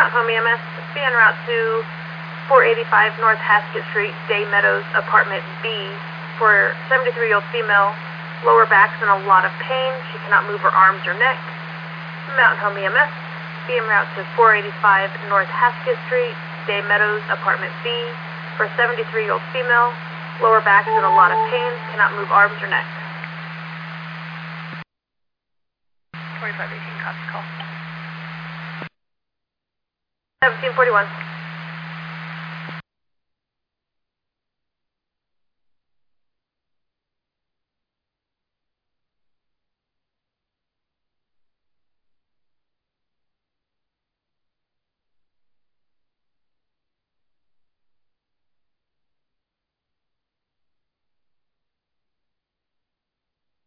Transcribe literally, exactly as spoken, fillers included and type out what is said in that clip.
Mountain Home E M S, be en route to four eighty-five North Haskett Street, Day Meadows, Apartment B, for seventy-three-year-old female, lower back's in a lot of pain. She cannot move her arms or neck. Mountain Home E M S, be en route to four eighty-five North Haskett Street, Day Meadows, Apartment B, for seventy-three-year-old female, lower back's in a lot of pain, cannot move arms or neck. twenty-five eighteen, copy call. seventeen forty-one.